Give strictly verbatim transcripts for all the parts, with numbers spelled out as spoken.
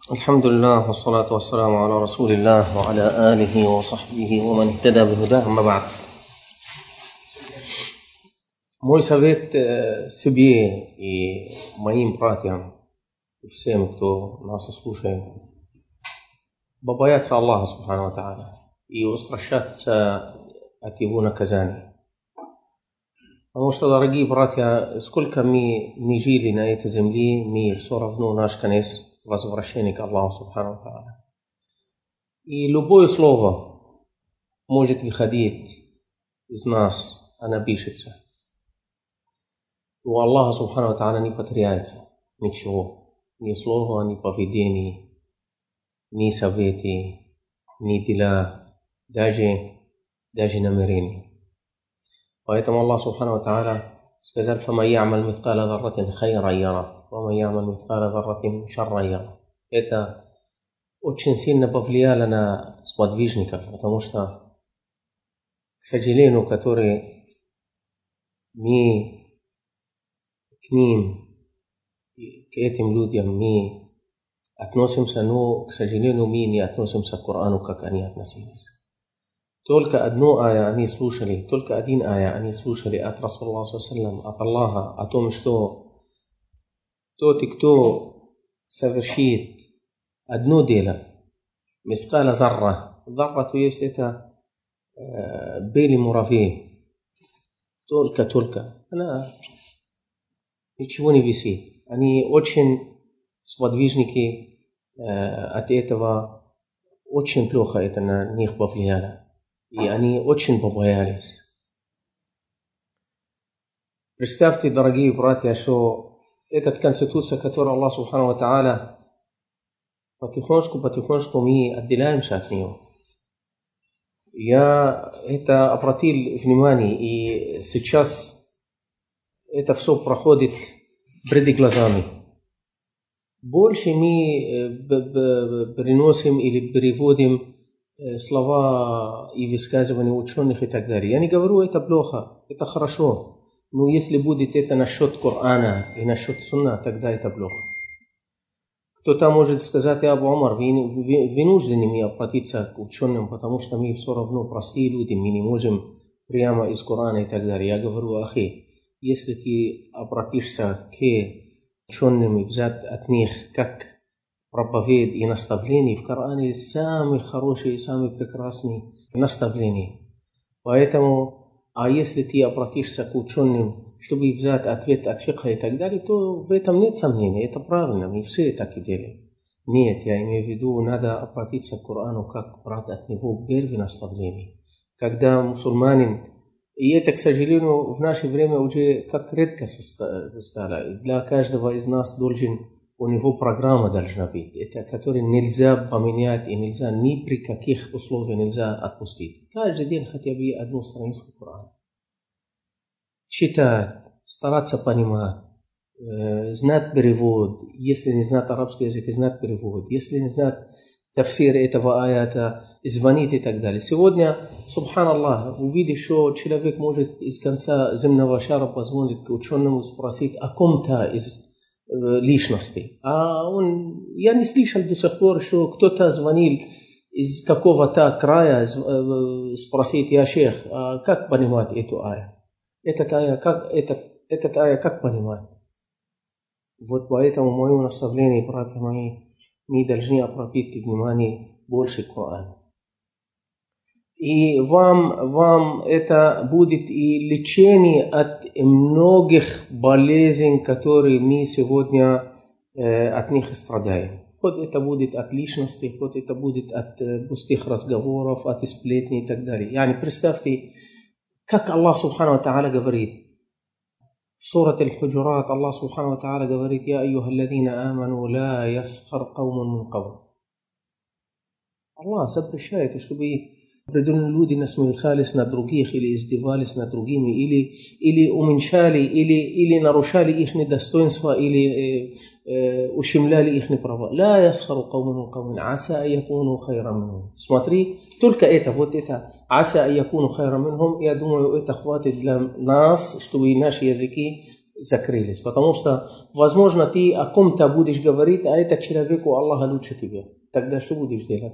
الحمد لله والصلاة والسلام على رسول الله وعلى آله وصحبه ومن اهتدى بهداه. أما بعد, moj savjet se bije i mojim bratjama i vsem, kdo nas slušaju, da bojat se Allaha subhanahu wa ta'ala i устрашат se от Его наказания. Потому что, дорогие братья, сколько мы не жили на этой земле, мы все равно наш конец возвращение к Аллаху субхану ва та'аля. И любое слово может выходить из нас, оно пишется. У Аллаха субхану ва та'аля не потеряется ничего. Ни слова, ни поведение, ни советы, ни дела, даже, даже намерения. Поэтому Аллах субхану ва та'аля сказал: فَمَنْ يَعْمَلْ مِثْقَالَ ذَرَّةٍ خَيْرًا يَرَهُ وَمَنْ يَعْمَلْ مِثْقَالَ ذَرَّةٍ شَرًّا يَرَهُ. Это очень сильно повлияло на сподвижников, потому что, к сожалению, которые мы к ним, к этим людям мы относимся, но, к сожалению, мы не относимся к Корану, как они относились. Только одну ая они слушали, только один ая они слушали от Расулла саллаллаху от Аллаха, о том, что тот, кто совершит одно дело, мискаля зарра, зарра, то есть это э, белый муравей, только-только, она ничего не висит. Они очень сподвижники э, от этого, очень плохо это на них повлияло. И они очень побоялись. Представьте, дорогие братья, что эта конституция, которую Аллах субхану ва та'аля, потихонечку, потихонечку мы отделяемся от нее. Я это обратил внимание, и сейчас это все проходит перед глазами. Больше мы приносим или переводим слова и высказывания ученых и так далее. Я не говорю, это плохо, это хорошо. Но если будет это насчет Корана и насчет Сунна, тогда это плохо. Кто-то может сказать: я Абу Умар, вынуждены мы обратиться к ученым, потому что мы все равно простые люди, мы не можем прямо из Корана и так далее. Я говорю: ахи, если ты обратишься к ученым и взять от них как проповедь и наставления, в Коране самые хорошие и самые прекрасные наставления. Поэтому, а если ты обратишься к ученым, чтобы взять ответ от фикха и так далее, то в этом нет сомнений, это правильно, мы все так и делаем. Нет, я имею в виду, надо обратиться к Корану, как брать от него первые наставления. Когда мусульманин, и это, к сожалению, в наше время уже как редко стало, для каждого из нас должен у него программа должна быть, это, которую нельзя поменять и нельзя ни при каких условиях нельзя отпустить. Каждый день хотя бы одну страницу Корана. Читать, стараться понимать, э, знать перевод, если не знать арабский язык, знать перевод, если не знать тафсир этого аята, звонить и так далее. Сегодня, субханаллах, увидишь, что человек может из конца земного шара позвонить к ученому, спросить о ком-то из личности. А он, я не слышал до сих пор, что кто-то звонил из какого-то края, спросить: я шейх, а как понимать эту аю? Этот ая, как, этот, этот ая, как понимать? Вот поэтому мое наставление, братья мои, мы должны обратить внимание больше к Корану. И вам, вам это будет и лечение от многих болезней, которые мы сегодня э, от них страдаем. Хоть это будет от личности, хоть это будет от э, пустых разговоров, от сплетней и так далее. Yani, представьте, как Аллах субхану ва та'аля говорит. В суре Аль-Худжурат Аллах субхану ва та'аля говорит: «Я айюха аллазина аману ла ясхар каумун мин каум». Аллах запрещает, чтобы определенные люди насмехались над других, или издевались над другими, или, или уменьшали, или, или нарушали их достоинства, или э, э, ущемляли их права. «Ла ясхару каумун мин каумин, аса аякуну хайран минхум». Смотри, только это, вот это, «аса аякуну хайран минхум», я думаю, это хватит для нас, чтобы наши языки закрылись. Потому что, возможно, ты о ком-то будешь говорить, а этот человек у Аллаха лучше тебя. Тогда что будешь делать?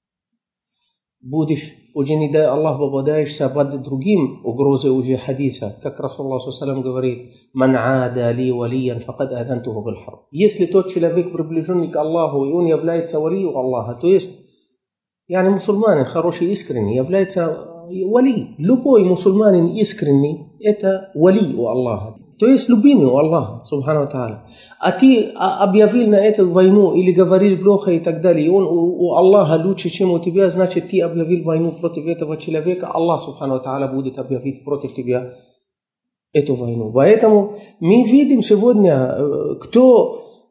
Будешь, уже не дай Аллах, попадаешься под другим угрозой уже хадиса. Как Расулуллах саллаллаху алейхи ва саллям говорит: «Ман ада ли валиян, факад азантуху биль харб». Если тот человек приближенный к Аллаху, и он является валием Аллаха, то есть, яни мусульманин, хороший, искренний, является вали. Любой мусульманин искренний, это вали у Аллаха. То есть любимый у Аллаха, субхану ва тааля. А ты объявил на эту войну или говорил плохо и так далее, и он у, у Аллаха лучше, чем у тебя, значит, ты объявил войну против этого человека, Аллах, субхану ва тааля, будет объявить против тебя эту войну. Поэтому мы видим сегодня, кто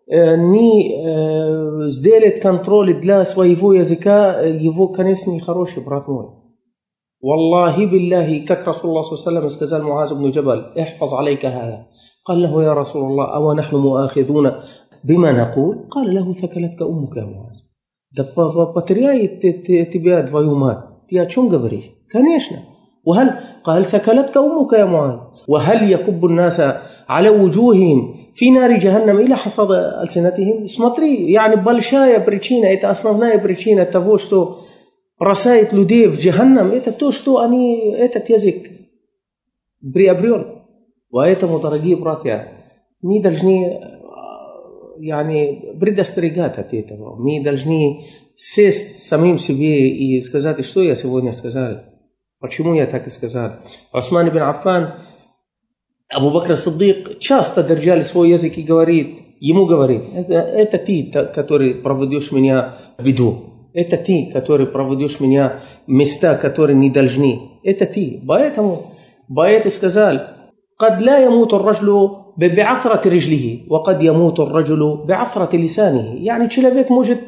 не сделает контроль для своего языка, его конец нехороший, брат мой. والله بالله كك رسول الله صلى الله عليه وسلم сказал معاذ بن جبل احفظ عليك هذا قال له يا رسول الله أو نحن مؤاخذون بما نقول قال له ثكلتك أمك يا معاذ. Да потеряет тебя твою мать. Ты о чем говоришь? Конечно. وهل قال ثكلتك أمك يا معاذ وهل يكب الناس على وجوههم في نار جهنم إلى حصاد ألسنتهم. Смотри, يعني большая причина, это основная причина того, что бросает людей в джаханнам, это то, что они этот язык приобрел. Поэтому, дорогие братья, мы должны яни, предостерегать от этого. Мы должны сесть самим себе и сказать, что я сегодня сказал, почему я так и сказал. Усман ибн Аффан, Абу Бакр Сиддик часто держали свой язык и говорит, ему говорит, это, это ты, который проведешь меня в беду. Это ты, который проводишь меня в места, которые не должны. Это ты. Поэтому Баэт сказал: «Кад ла ямуту ар-раджлу би'афрати риджлихи, ва кад ямуту ар-раджлу би'афрати лисанихи». Yani человек может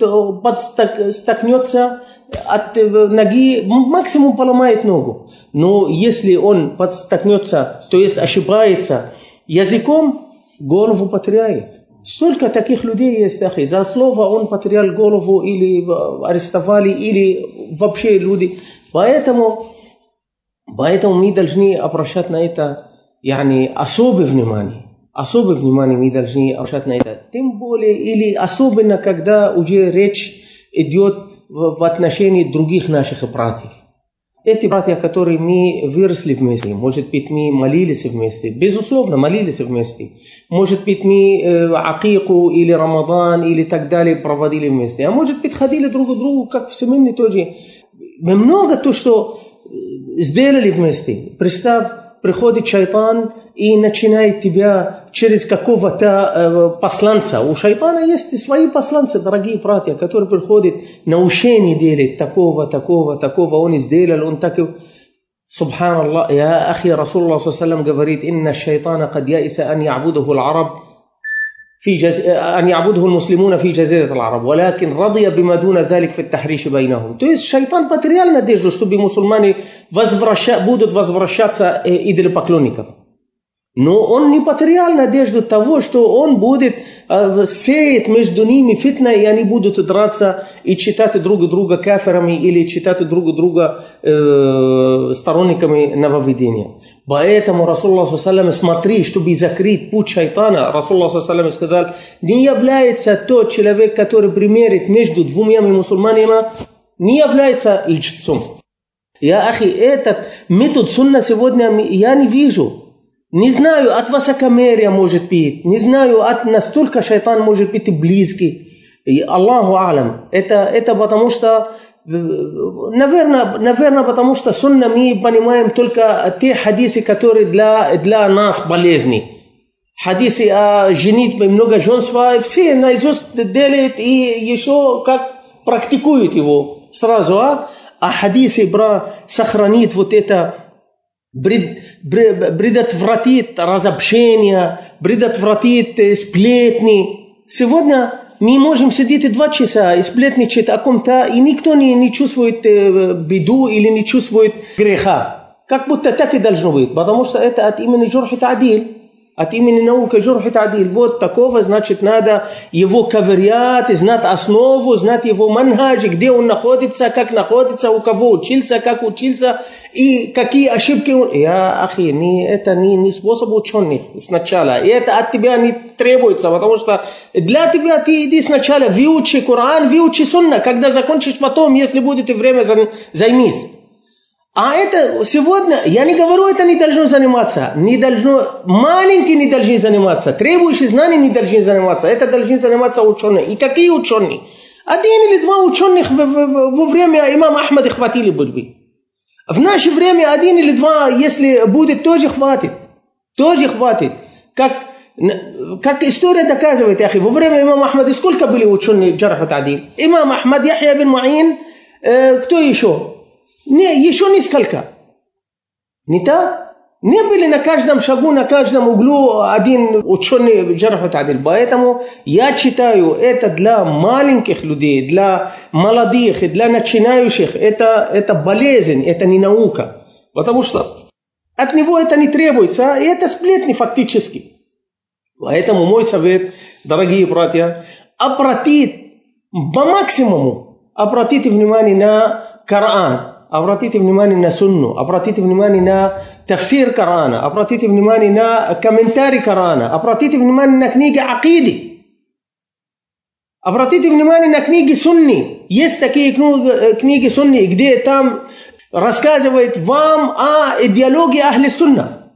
подстакнется от ноги, максимум поломает ногу. Но если он подстакнется, то есть ошибается языком, голову потеряет. Столько таких людей есть, ахи. За слово он потерял голову или арестовали, или вообще люди. Поэтому, поэтому мы должны обращать на это яни, особое внимание. Особое внимание мы должны обращать на это. Тем более, или особенно, когда уже речь идет в отношении других наших братьев. Эти братья, которые мы выросли вместе, может быть, мы молились вместе, безусловно, молились вместе. Может быть, мы э, акику или Рамадан или так далее проводили вместе. А может быть, ходили друг к другу, как в семейной тоже. Мы много то, что сделали вместе. Представь, приходит шайтан и начинает тебя через какого-то э, посланца. У шайтана есть свои посланцы, дорогие братья, которые приходят на учение делать такого, такого, такого. Он сделал, он так и... Субханаллах, я ахи, Расулуллах саллаллаху алейхи ва саллям говорит: «Инна шайтана кад яиса ан я'будуху аль-араб في جز... أن يعبده المسلمون في جزيرة العرب ولكن رضي بما دون ذلك في التحريش بينهم». То есть шайтан потерял надежду, чтобы мусульмане возвраща... будут возвращаться идолопоклонников. Но он не потерял надежду того, что он будет э, сеять между ними фитна, и они будут драться и читать друг друга кафирами или читать друг друга э, сторонниками нововведения. Поэтому Расулуллах саллаллаху алейхи ва саллям, смотри, чтобы закрыть путь шайтана, Расулуллах саллаллаху алейхи ва саллям сказал: не является тот человек, который примерит между двумя мусульманами, не является лжецом. Я ахи, этот метод сунна сегодня я не вижу. Не знаю, от высокомерия может быть, не знаю, от настолько шайтан может быть и близкий. И Аллаху алям. Это, это потому что, наверное, наверное, потому что сунна мы понимаем только те хадисы, которые для, для нас полезны. Хадисы о женитьбе, много женства, все наизусть делают и еще как практикуют его сразу. А, а хадисы, бра, сохранит вот это. Предотвратит разобщение, предотвратит сплетни. Сегодня мы можем сидеть и два часа и сплетничать о ком-то, и никто не, не чувствует беду или не чувствует греха. Как будто так и должно быть, потому что это от имени джурх и та'диль. от имени науки джурх и та'диль. Вот такого, значит, надо его ковырять, знать основу, знать его манхадж, где он находится, как находится, у кого учился, как учился и какие ошибки он... Я, ахи, не, это не, не способ ученых сначала. И это от тебя не требуется, потому что для тебя ты иди сначала выучи Коран, выучи сунна. Когда закончишь потом, если будет время, займись. А это сегодня, я не говорю, это не должно заниматься, не должно, маленькие не должны заниматься, требующие знаний не должны заниматься, это должны заниматься ученые. И какие ученые? Один или два ученых во время имама Ахмада хватили бы. В наше время один или два, если будет, тоже хватит, тоже хватит. Как, как история доказывает, яхи, во время имама Ахмада сколько были ученые джарх ва та'диль? Имам Ахмад, Яхья бин Му'ин, э, кто еще? Не, еще несколько. Не так? Не были на каждом шагу, на каждом углу один ученый джарх ва та'диль. Поэтому я читаю, это для маленьких людей, для молодых, для начинающих. Это, это болезнь, это не наука. Потому что от него это не требуется, и это сплетни фактически. Поэтому мой совет, дорогие братья, обратить по максимуму, обратите внимание на Коран. Обратите внимание на сунну, обратите внимание на тафсир Корана, обратите внимание на комментарий Корана, обратите внимание на книги акиды, обратите внимание на книги сунни. Есть такие книги сунни, где там рассказывает вам о идеологии ахли сунна.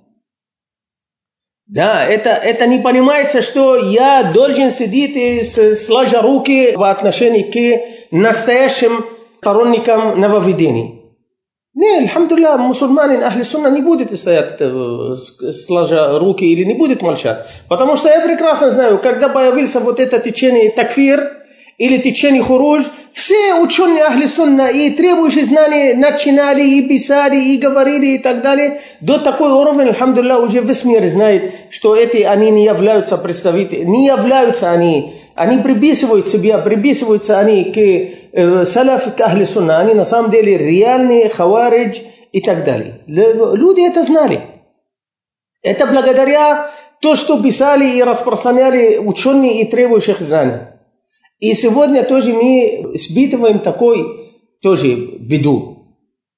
Да, это, это не понимается, что я должен сидеть и сложа руки в отношении к настоящим сторонникам нововведений. Не, альхамдулилля, мусульманин ахли сунна не будет стоять сложа руки или не будет молчать. Потому что я прекрасно знаю, когда появился вот это течение такфир или течение хуруж, все ученые ахли сунна и требующие знаний начинали и писали и говорили и так далее. До такой уровня, альхамдулилля, уже весь мир знает, что эти они не являются представителями, не являются они. Они приписывают себя, приписываются они к э, салаф, к ахли сунна. Они на самом деле реальные хаваридж и так далее. Люди это знали. Это благодаря то, что писали и распространяли ученые и требующих знаний. И сегодня тоже мы испытываем такой тоже беду.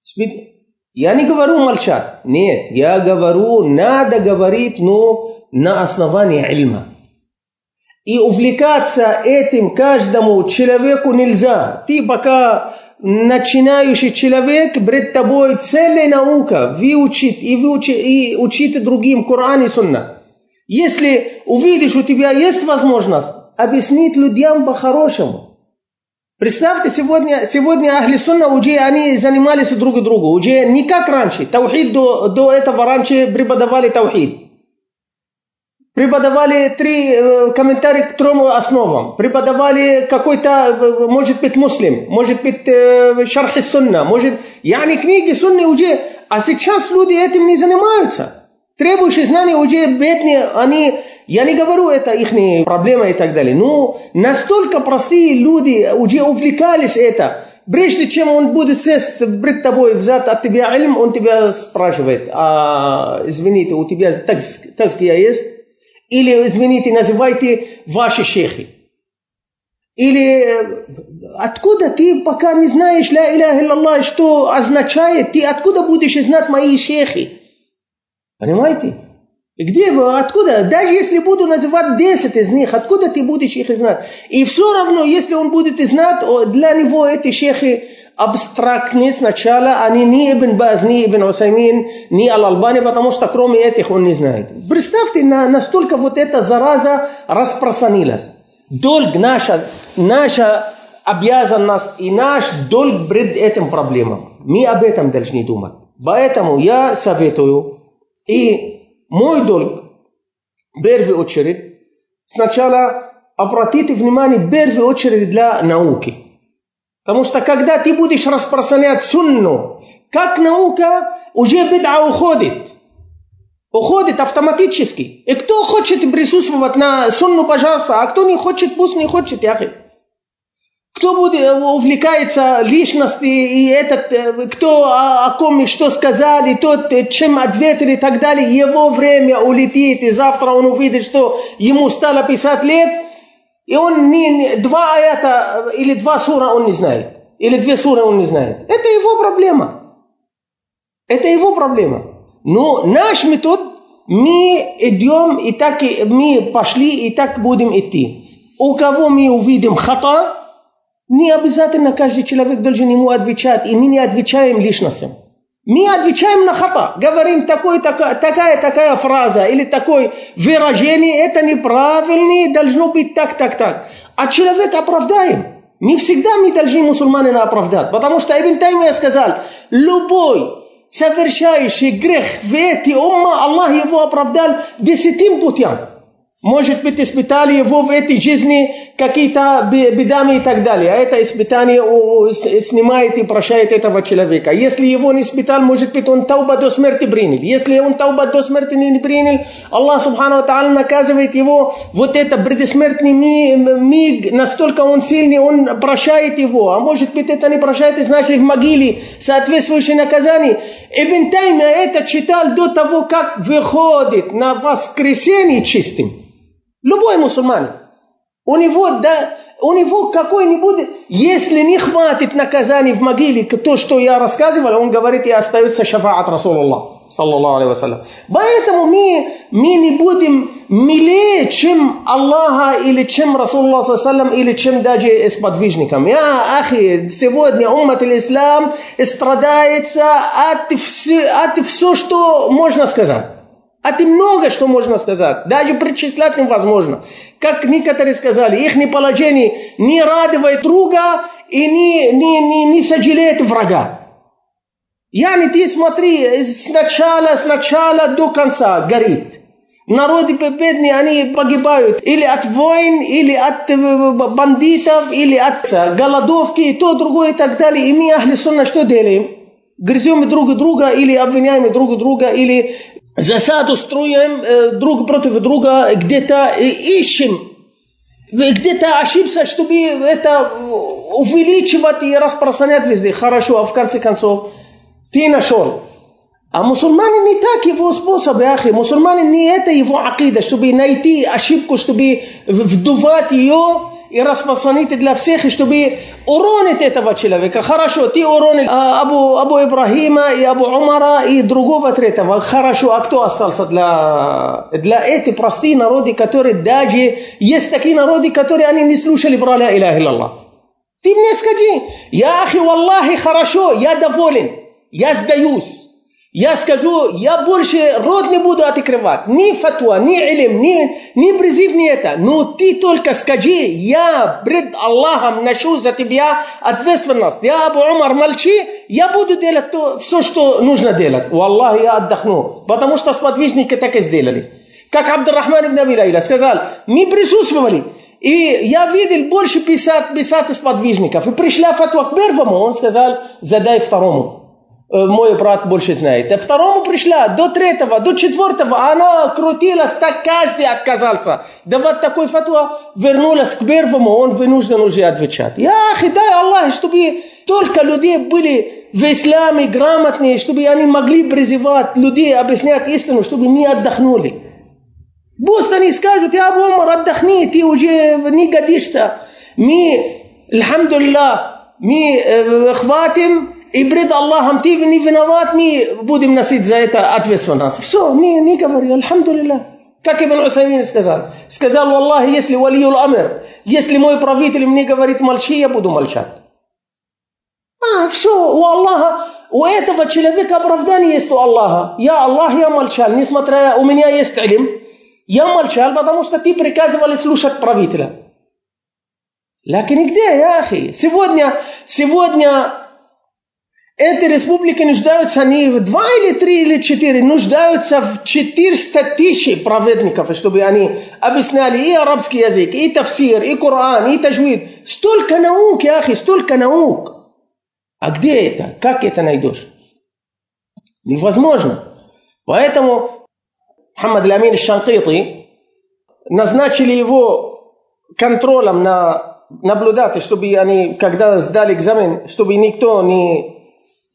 Я не говорю молчать. Нет, я говорю, надо говорить, но на основании ильма. И увлекаться этим каждому человеку нельзя. Ты пока начинающий человек, перед тобой целая наука, выучить и, выучить, и учить другим Коран и Сунна. Если увидишь, у тебя есть возможность объяснить людям по-хорошему. Представьте, сегодня, сегодня ахли сунна уже они занимались друг другу, уже не как раньше. Таухид до, до этого раньше преподавали таухид. Преподавали три э, комментария к трем основам. Преподавали какой-то, может быть, муслим, может быть, э, шарх сунна, может, яни книги сунны уже. А сейчас люди этим не занимаются. Требующие знания уже бедные, они, я не говорю, это их проблема и так далее. Но настолько простые люди уже увлекались это. Прежде чем он будет сесть перед тобой, взять от тебя ильм, он тебя спрашивает, а, извините, у тебя тазкия есть? Или, извините, называйте ваши шейхи. Или откуда ты пока не знаешь ля иляха илляллах, что означает, ты откуда будешь знать мои шейхи? Понимаете? Где, откуда? Даже если буду называть десять из них, откуда ты будешь их знать? И все равно, если он будет знать, для него эти шейхи абстрактные сначала, они не Ибн Баз, не Ибн Усаймин, не Аль-Албани, потому что кроме этих он не знает. Представьте, настолько вот эта зараза распространилась. Долг наша, наша обязанность и наш долг пред этим проблемам. Мы об этом должны думать. Поэтому я советую, и мой долг, в первую очередь, сначала обратите внимание, в первую очередь, для науки. Потому что когда ты будешь распространять сунну, как наука, уже бид'a уходит. Уходит автоматически. И кто хочет присутствовать на сунну, пожалуйста, а кто не хочет, пусть не хочет. Яхи. Кто будет, увлекается личностью, и этот, кто о ком и что сказали, тот, чем ответили и так далее, его время улетит, и завтра он увидит, что ему стало пятьдесят лет, и он не, два аята или два сура он не знает, или две суры он не знает. Это его проблема. Это его проблема. Но наш метод, мы идем, и так мы пошли, и так будем идти. У кого мы увидим хата, не обязательно каждый человек должен ему отвечать, и мы не отвечаем личностям. Мы отвечаем на хата, говорим такой, такая, такая, такая фраза или такое выражение, это неправильно, должно быть так, так, так. А человек оправдаем. Не всегда мы должны мусульманина оправдать, потому что Ибн Таймия сказал, любой совершающий грех в эти умма, Аллах его оправдал десятым путям. Может быть, испытали его в этой жизни какие-то бедами и так далее. А это испытание снимает и прощает этого человека. Если его не испытал, может быть, он тауба до смерти принял. Если он тауба до смерти не принял, Аллах субхану ва тааля наказывает его. Вот это предсмертный миг, настолько он сильный, он прощает его. А может быть, это не прощает, и значит в могиле соответствующее наказание. Ибн Таймия это читал до того, как выходит на воскресенье чистым. Любой мусульманин, у него, да, у него какой-нибудь, если не хватит наказаний в могиле, то, что я рассказывал, он говорит, и остается шафаат Расулуллах, саллаллаху алейхи вассалям. Поэтому мы, мы не будем милее, чем Аллаха, или чем Расулуллах, саллаллаху алейхи вассалям, или чем даже сподвижникам. Я, ахи, сегодня уммат ислам страдается от, от всего, что можно сказать. А ты много что можно сказать. Даже перечислять невозможно. Как некоторые сказали, их положение не радует друга и не, не, не, не сожалеет врага. Я не ты смотри, сначала, сначала до конца горит. Народы бедные, они погибают. Или от войн, или от бандитов, или от голодовки, и то, другое и так далее. И мы, ахли сунна, что делаем? Грызем друг друга, или обвиняем друг друга, или засаду строим э, друг против друга, где-то э, ищем, где-то ошибся, чтобы это увеличивать и распространять везде. Хорошо, а в конце концов ты нашел. А мусульманин не так его способ, ахи. Мусульманин не это его акида, чтобы найти ошибку, чтобы вдувать ее и распространить для всех, и чтобы уронить этого человека. Хорошо, ты уронил а, Абу, Абу Ибрахима и Абу Умара и другого третьего. Хорошо, а кто остался для, для этих простых народов, которые даже есть такие народы, которые они не слушали про ля иляха илляллах. Ты мне скажи, я ахи, валлахи, хорошо, я доволен, я сдаюсь. Я скажу, я больше рот не буду открывать. Ни фатва, ни илм, ни, ни призыв, ни это. Но ты только скажи, я пред Аллахом ношу за тебя ответственность. Я Абу Умар молчи, я буду делать то, все, что нужно делать. У Аллаха я отдохну. Потому что сподвижники так и сделали. Как Абдуррахман ибн Аби Лайла сказал, мы присутствовали. И я видел больше пятьдесят сподвижников. И пришла фатва к первому, он сказал, задай второму. Мой брат больше знает. А второму пришла, до третьего, до четвертого, она крутилась, так каждый отказался. Да вот такой фатва вернулась к первому, он вынужден уже отвечать. Я дай Аллах, чтобы только люди были в исламе грамотные, чтобы они могли призывать людей, объяснять истину, чтобы мы отдохнули. Пусть они скажут, я Абу Умар, отдохни, ты уже не годишься. Мы, альхамдулилlah, мы хватим, и пред Аллахом ты не виноват, мы будем носить за это ответственность. Все, не, не говори, альхамдулилlah. Как Ибн Усаймин сказал. Сказал, Аллах, если валиюл амр, если мой правитель мне говорит молчи, я буду молчать. А, все, у Аллаха, у этого человека оправдание есть у Аллаха. Я Аллах, я молчал, несмотря, у меня есть илм. Я молчал, потому что ты приказывали слушать правителя. Лакин где, я ахи? Сегодня, сегодня эти республики нуждаются не в два или три или четыре, нуждаются в четыреста тысяч праведников, чтобы они объясняли и арабский язык, и тафсир, и Коран, и таджвид. Столько наук, ахи, столько наук. А где это? Как это найдешь? Невозможно. Поэтому Мухаммад аль-Амин аль-Шанкити назначили его контролем на наблюдать, чтобы они, когда сдали экзамен, чтобы никто не,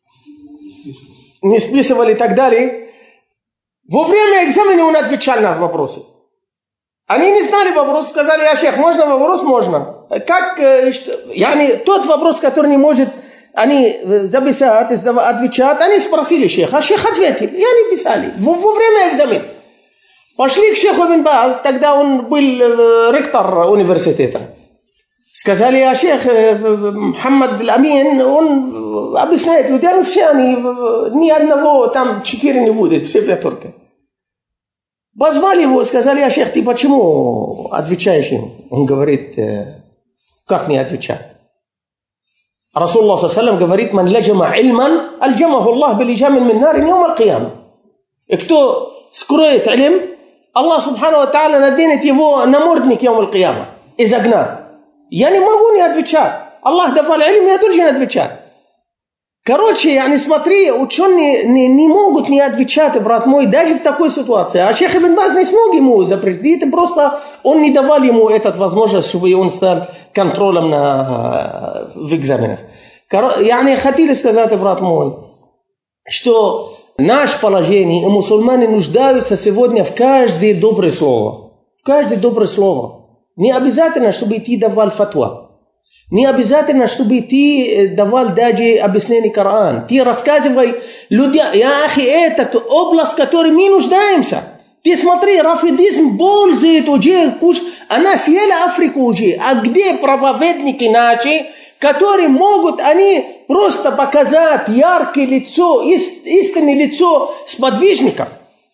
не списывали и так далее. Во время экзамена он отвечал на вопросы. Они не знали вопрос, сказали: а шейх, можно вопрос? Можно. Как, что, яни, тот вопрос, который не может они записать, отвечать, они спросили шейха, а шейх ответил, и они писали во, во время экзамена. Пошли к шейху Ибн Баз, тогда он был ректор университета. Сказали: а шейх Мухаммад Амин, он объясняет людям, все они, ни одного, там четыре не будет, все пятерка. Позвали его, сказали: а шейх, ты почему отвечаешь им? Он говорит: как не отвечать? Расулуллах саллаллаху алейхи ва саллям говорит: «Ман ладжама ильман, альджамаху Аллах билиджамин мин нар йом аль-кияма». И кто скроет илм, Аллах субхану ва тааля наденет его намордник йом аль-кияма и загнал. Я не могу не отвечать. Аллах давал илм, я должен отвечать. Короче, я не смотри, ученые не, не могут не отвечать, брат мой, даже в такой ситуации. А шейх Ибн Баз не смог ему запретить, просто он не давал ему эту возможность, чтобы он стал контролем на, в экзаменах. Я не хотел сказать, брат мой, что наше положение, и мусульмане нуждаются сегодня в каждое доброе слово. В каждое доброе слово. Не обязательно, чтобы ты давал фатва. Не обязательно, чтобы ты давал даже объяснение Корана. Ты рассказывай людям: я ахи, это область, в которой мы нуждаемся. Ты смотри, рафидизм пользует уже куч, она съела Африку уже. А где проповедники наши, которые могут они просто показать яркое лицо, истинное лицо сподвижников?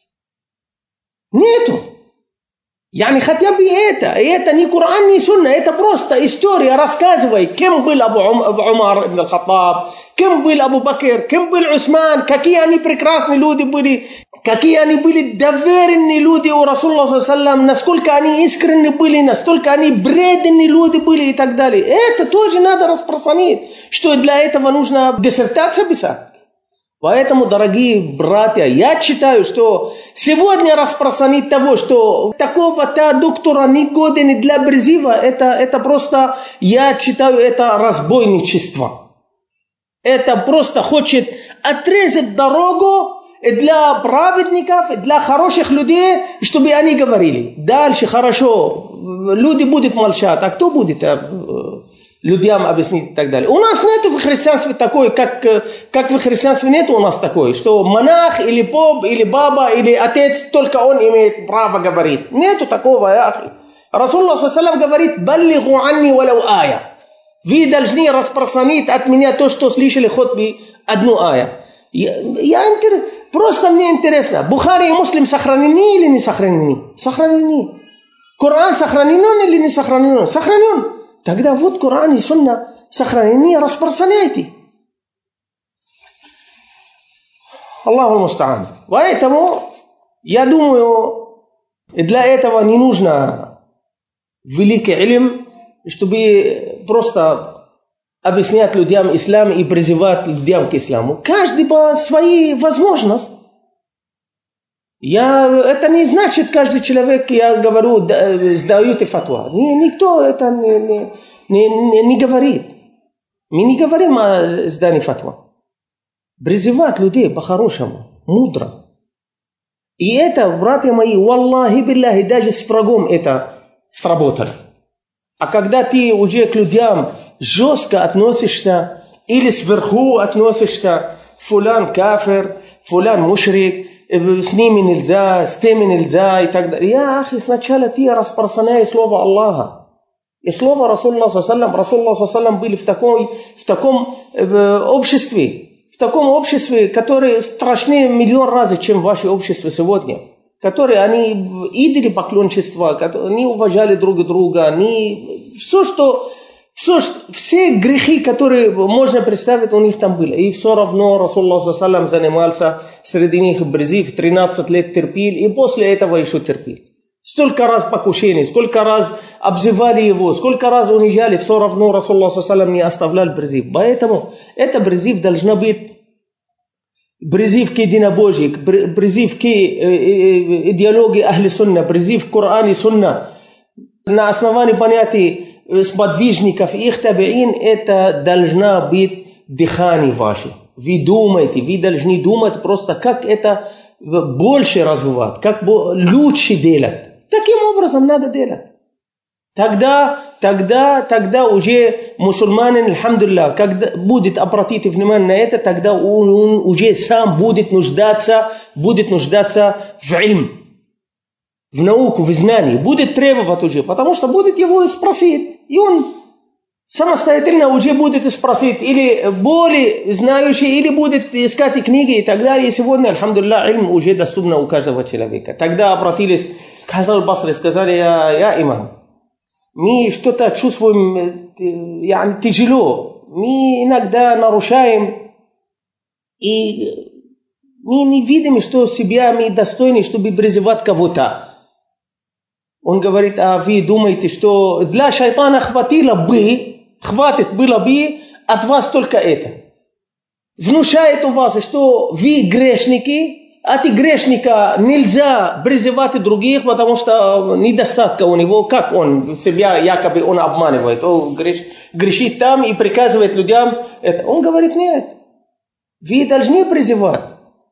Нету. Я не хотя бы это. И это не Коран, не Сунна. Это просто история. Рассказывай, кем был Абу Умар ибн аль-Хаттаб, кем был Абу Бакр, кем был Усман, какие они прекрасные люди были, какие они были доверенные люди у Расулуллаха саллаллаху алейхи ва саллям, насколько они искренне были, настолько они преданные люди были и так далее. Это тоже надо распространить, что для этого нужно диссертацию писать. Поэтому, дорогие братья, я считаю, что сегодня распространить того, что такого-то доктора не годен для призыва, это, это просто, я считаю, это разбойничество. Это просто хочет отрезать дорогу для праведников, для хороших людей, чтобы они говорили. Дальше хорошо, люди будут молчать, а кто будет людям объяснить и так далее. У нас нет в христианстве такой, как, как в христианстве нет у нас такой, что монах или поп, или баба, или отец, только он имеет право говорить. Нету такого. Расулуллах саллаллаху алейхи ва саллям говорит: «Баллигу анни валау ая». Вы должны распространить от меня то, что слышали хоть бы одну ая. Я, я интерес, просто мне интересно, Бухари и Муслим сохранены или не сохранены? Сохранены. Коран сохранен или не сохранен? Сохранен. Тогда вот Коран и Сунна сохранены, распространяйте. Аллаху мустаан. Поэтому, я думаю, для этого не нужно великий илм, чтобы просто объяснять людям ислам и призывать людям к исламу. Каждый по своей возможности. Я, это не значит, каждый человек, я говорю, сдают и фатва. Никто это не, не, не, не говорит. Мы не говорим о сдании фатва. Призывать людей по-хорошему, мудро. И это, братья мои, валлахи билляхи, даже с врагом это сработало. А когда ты уже к людям жестко относишься, или сверху относишься, фулян кафир, фулян мушрик, с ними нельзя, с теми нельзя и так далее. Я, ахи, сначала ты распространяй слово Аллаха. И слово Расулуллаха саллаллаху алейхи ва саллям, Расулуллах саллаллаху алейхи ва саллям были в таком, в таком э, обществе, в таком обществе, которое страшнее миллион раз, чем ваше общество сегодня. Которые они идоли поклонничества, они уважали друг друга, они все, что Все, все грехи, которые можно представить, у них там были. И все равно Расулуллах саллаллаху алейхи ва саллям занимался среди них призыв, тринадцать лет терпел, и после этого еще терпел. Столько раз покушений, сколько раз обзывали его, сколько раз унижали, все равно Расулуллах саллаллаху алейхи ва саллям не оставлял призыв. Поэтому это призыв должна быть призыв к единобожию, призыв к идеологии Ахли Сунна, призыв к Коране Сунна на основании понятий сподвижников, их табиин, это должна быть дыхание ваше. Вы думаете, вы должны думать просто, как это больше развивать, как лучше делать. Таким образом надо делать. Тогда, тогда, тогда уже мусульманин, альхамдулилlah, когда будет обратить внимание на это, тогда он, он уже сам будет нуждаться, будет нуждаться в ильм, в науку, в знании, будет требовать уже, потому что будет его спросить, и он самостоятельно уже будет спросить, или более знающий, или будет искать книги и так далее. И сегодня, альхамдулилlah, ильм уже доступно у каждого человека. Тогда обратились к Хасан аль-Басри, сказали: я, я имам, мы что-то чувствуем يعني, тяжело, мы иногда нарушаем, и мы не видим, что себя мы достойны, чтобы призывать кого-то. Он говорит: а вы думаете, что для шайтана хватило бы, хватит было бы от вас только это? Внушает у вас, что вы грешники, от грешника нельзя призывать других, потому что недостатка у него, как он себя якобы он обманывает, он греш, грешит там и приказывает людям это. Он говорит: нет, вы должны призывать,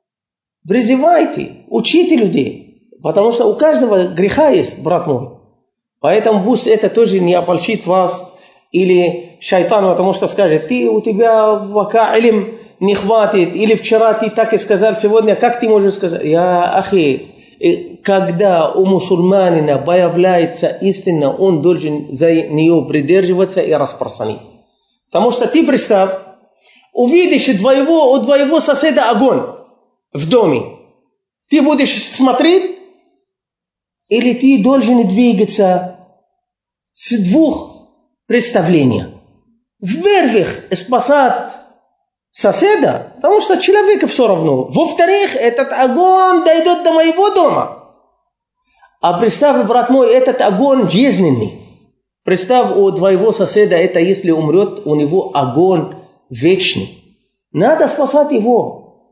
призывайте, учите людей, потому что у каждого греха есть, брат мой. Поэтому пусть это тоже не обольщит вас или шайтан, потому что скажет: ты, у тебя пока илм не хватит, или вчера ты так и сказал, сегодня как ты можешь сказать? Я, ахи, когда у мусульманина появляется истина, он должен за нее придерживаться и распространить. Потому что ты представь, увидишь твоего, у твоего соседа огонь в доме, ты будешь смотреть, или ты должен двигаться с двух представлений. Во-первых, спасать соседа, потому что человеку все равно. Во-вторых, этот огонь дойдет до моего дома. А представь, брат мой, этот огонь жизненный. Представь, у твоего соседа, это если умрет, у него огонь вечный. Надо спасать его.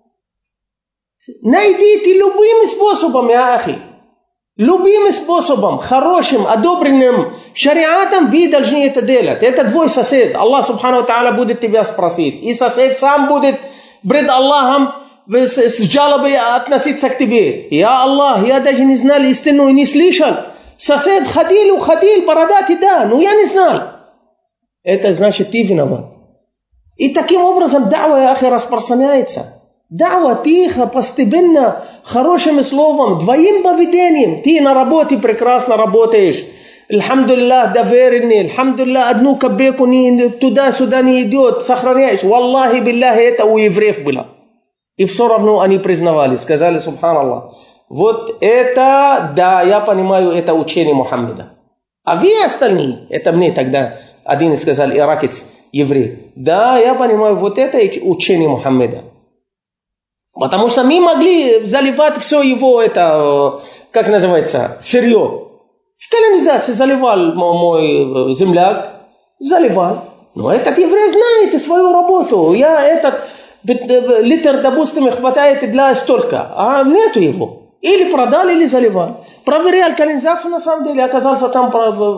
Найдите любым способом, я ахи. Любым способом, хорошим, одобренным шариатом вы должны это делать. Это твой сосед. Аллах субхану ва тааля будет тебя спросить. И сосед сам будет пред Аллахом с жалобой относиться к тебе. Я Аллах, я даже не знал истину и не слышал. Сосед ходил, уходил, бородатый, да, но я не знал. Это значит, ты виноват. И таким образом дa'ва, я ахи, распространяется. Дa'ва тихо, постепенно, хорошим словом, твоим поведением. Ты на работе прекрасно работаешь. Альхамдулиллах, доверенный. Альхамдулиллах, одну копейку не, туда-сюда не идет. Сохраняешь. Валлахи, билляхи, это у евреев было. И все равно они признавали. Сказали: субханаллах. Вот это, да, я понимаю, это учение Мухаммеда. А вы остальные, это мне тогда один сказал, иракец, еврей. Да, я понимаю, вот это учение Мухаммеда. Потому что мы могли заливать все его, это, как называется, сырье. В канализации заливал мой земляк, заливал. Но этот еврей знает свою работу. Я этот литр, допустим, хватает для столько, а нету его. Или продал, или заливал. Проверял канализацию, на самом деле, оказался там.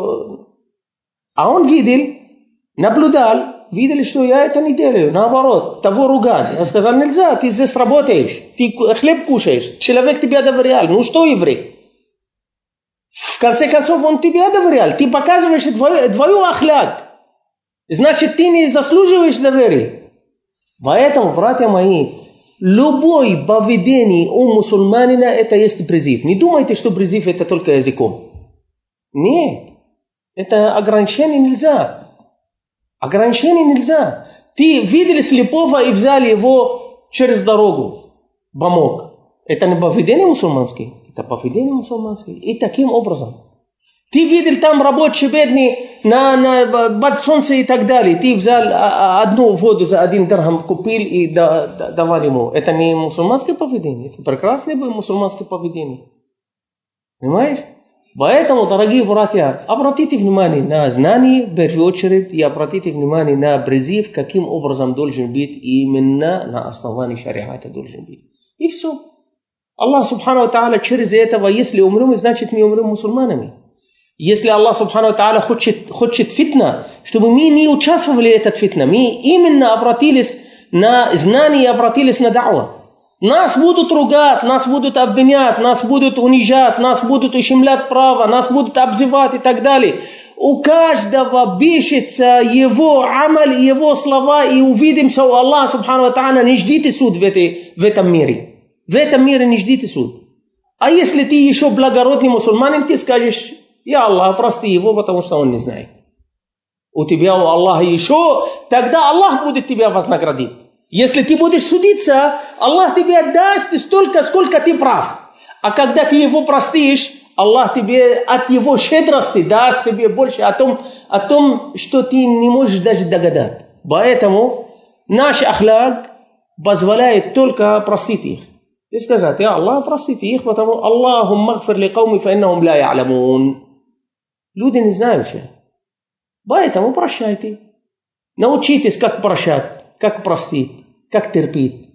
А он видел, наблюдал. Видели, что я это не делаю, наоборот, того ругать. Я сказал: нельзя, ты здесь работаешь, ты хлеб кушаешь, человек тебя доверял, ну что еврей? В конце концов, он тебя доверял, ты показываешь твою, твою ахляк, значит, ты не заслуживаешь доверия. Поэтому, братья мои, любой поведение у мусульманина это есть призыв. Не думайте, что призыв это только языком. Нет, это ограничение нельзя. Ограничений нельзя. Ты видели слепого и взяли его через дорогу. Помог. Это не поведение мусульманское. Это поведение мусульманское. И таким образом. Ты видел там рабочий бедный на, на, под солнце и так далее. Ты взял одну воду за один дирхам, купил и да, да, давал ему. Это не мусульманское поведение. Это прекрасное мусульманское поведение. Понимаешь? Поэтому, дорогие братья, обратите внимание на знание, в первую очередь, и обратите внимание на призыв, каким образом должен быть именно на основании шариата должен быть. И все. Аллах субхану ва тааля через этого, если умрем, значит мы умрем мусульманами. Если Аллах Субхану Тааля хочет, хочет фитна, чтобы мы не участвовали в этот фитна, мы именно обратились на знание и обратились на да'ва. Нас будут ругать, нас будут обвинять, нас будут унижать, нас будут ущемлять право, нас будут обзывать и так далее. У каждого бешится его амаль, его слова, и увидимся у Аллаха Субхану Тааля. Не ждите суд в, этой, в этом мире. В этом мире не ждите суд. А если ты еще благородный мусульманин, ты скажешь: я Аллах, прости его, потому что он не знает. У тебя у Аллаха еще, тогда Аллах будет тебя вознаградить. Если ты будешь судиться, Аллах тебе даст столько, сколько ты прав. А когда ты его простишь, Аллах тебе от его щедрости даст тебе больше о том, о том, что ты не можешь даже догадать. Поэтому наш ахляк позволяет только простить их. И сказать: я Аллах, простите их, потому Аллахумма гфир ли кауми фа иннахум ла я'ламун. Люди не знают все. Поэтому прощайте. Научитесь, как прощать, как простить, как терпеть.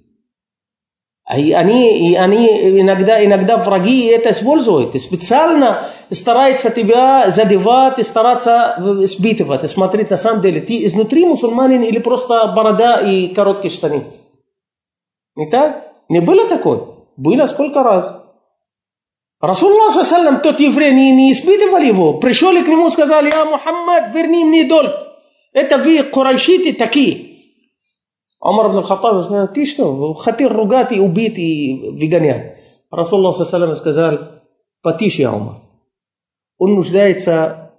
И они, и они иногда, иногда враги это используют. И специально стараются тебя задевать и стараться сбитывать. И смотреть, на самом деле, ты изнутри мусульманин или просто борода и короткие штаны. Не так? Не было такое? Было сколько раз. Расулуллах саллаллаху алейхи ва саллям, тот еврей, не, не испытывал его. Пришел и к нему сказали: я Мухаммад, верни мне долг. Это вы, курайшиты, такие. Умар ибн аль-Хаттаб сказал: ты что, хотел ругать и убить и выгонять. Расулуллах саллаллаху алейхи ва саллям сказал: потише, Умар. Он нуждается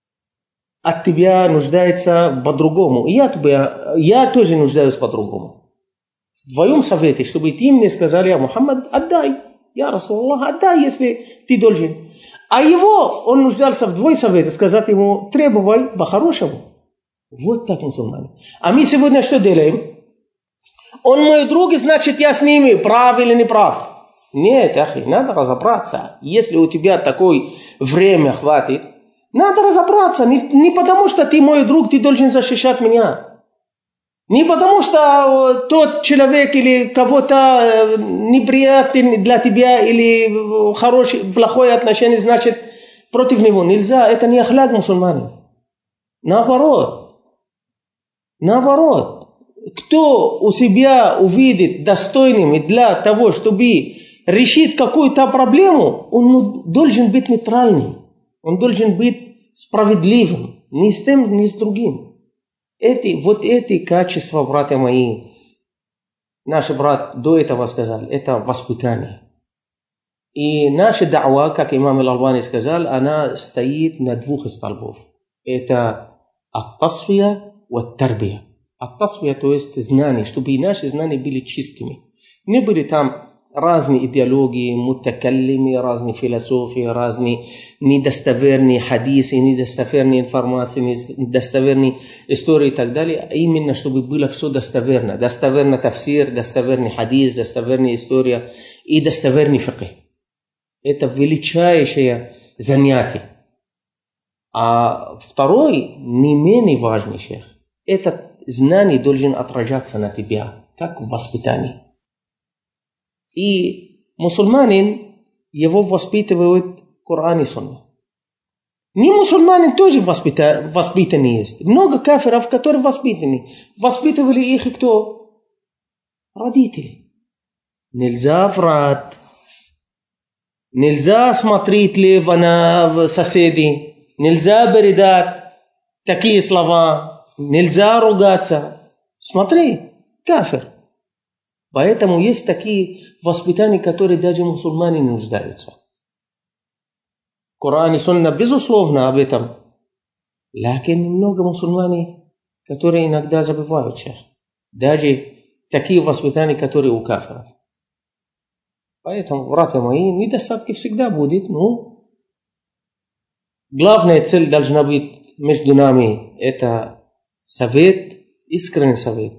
от тебя, нуждается по-другому. И я, тебя, я тоже нуждаюсь по-другому. В твоем совете, чтобы ты мне сказали: я Мухаммад, отдай. Я Расулуллах, отдай, если ты должен. А его, он нуждался в двое советах, сказать ему: требуй по-хорошему. Вот так мусульмане. А мы сегодня что делаем? Он мой друг, значит я с ними, прав или не прав. Нет, ахи, надо разобраться. Если у тебя такое время хватит, надо разобраться. Не, не потому что ты мой друг, ты должен защищать меня. Не потому что тот человек или кого-то неприятный для тебя или хорошее, плохое отношение, значит против него. Нельзя, это не ахляк мусульманин. Наоборот. Наоборот. Кто у себя увидит достойным для того, чтобы решить какую-то проблему, он должен быть нейтральным. Он должен быть справедливым. Ни с тем, ни с другим. Эти, вот эти качества, братья мои, наш брат до этого сказал, это воспитание. И наша да'ва, как имам Аль-Албани сказал, она стоит на двух столбов. Это ат-тасфия и ат-тарбия. Ат-тасфия, то есть знания, чтобы наши знания были чистыми. Не были там разные идеологии, мутакаллими, разные философии, разные недостоверные хадисы, недостоверные информации, недостоверные истории и так далее. А именно, чтобы было все достоверно. Достоверный тафсир, достоверный хадис, достоверная история и достоверный фикх. Это величайшее занятие. А второй, не менее важный шейх, это знание должен отражаться на тебя, как в воспитании. И мусульманин, его воспитывают Коран и Сунна. Не мусульманин тоже воспита, воспитанный есть. Много кафиров, которые воспитаны. Воспитывали их и кто? Родители. Нельзя врать. Нельзя смотреть лево на соседей. Нельзя передать такие слова. Нельзя ругаться. Смотри, кафир. Поэтому есть такие воспитания, которые даже мусульмане не нуждаются. Коран и Сунна, безусловно, об этом. Лакин много мусульмане, которые иногда забывают шейх. Даже такие воспитания, которые у кафиров. Поэтому, братья мои, недостатки всегда будет. Ну, главная цель должна быть между нами. Это совет, искренний совет.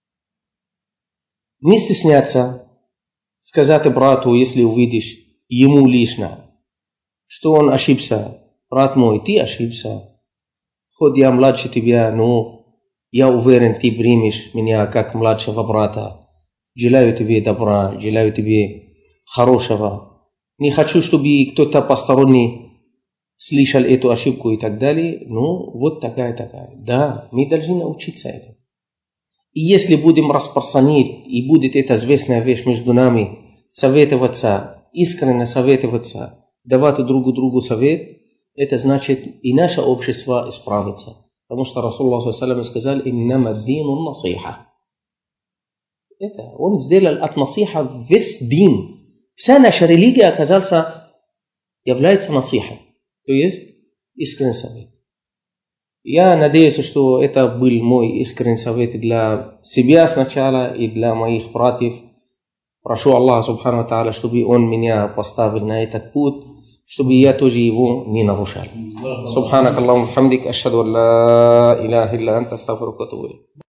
Не стесняться сказать брату, если увидишь ему лично, что он ошибся. Брат мой, ты ошибся. Хоть я младше тебя, но я уверен, ты примешь меня как младшего брата. Желаю тебе добра, желаю тебе хорошего. Не хочу, чтобы кто-то посторонний слышал эту ошибку и так далее, ну, вот такая-такая. Да, мы должны научиться этому. И если будем распространить, и будет эта известная вещь между нами, советоваться, искренне советоваться, давать друг другу совет, это значит, и наше общество исправится. Потому что Расулуллах саллаллаху алейхи ва саллям сказал: «Иннама ад-дину насиха». Это, он сделал от насиха весь дин. Вся наша религия, оказался, является насиха. То есть искренний совет. Я надеюсь, что это был мой искренний совет для себя сначала и для моих братьев. Прошу Аллаха Субхану ва Тааля, чтобы Он меня поставил на этот путь, чтобы я тоже его не нарушал. Субханак Аллахумма хамдик, ашхаду ан ла иляха илля анта, астагфирука ва атубу илейк.